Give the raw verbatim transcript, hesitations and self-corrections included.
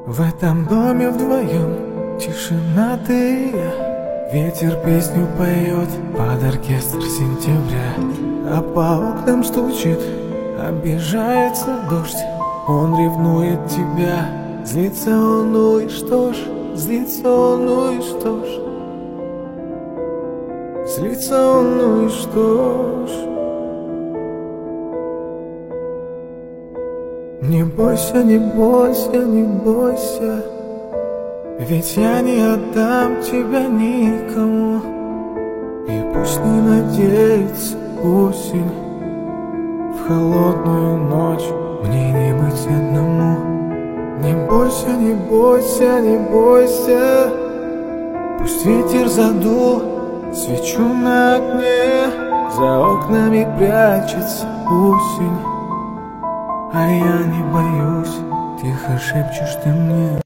В этом доме вдвоем тишина ты и я. Ветер песню поет под оркестр сентября, а по окнам стучит, обижается дождь. Он ревнует тебя, злится он, ну и что ж, злится он, ну и что ж, злится он, ну и что ж. Не бойся, не бойся, не бойся, ведь я не отдам тебя никому. И пусть не надеется осень, в холодную ночь мне не быть одному. Не бойся, не бойся, не бойся, пусть ветер задул свечу на окне, за окнами прячется осень, а я не боюсь, тихо шепчешь ты мне.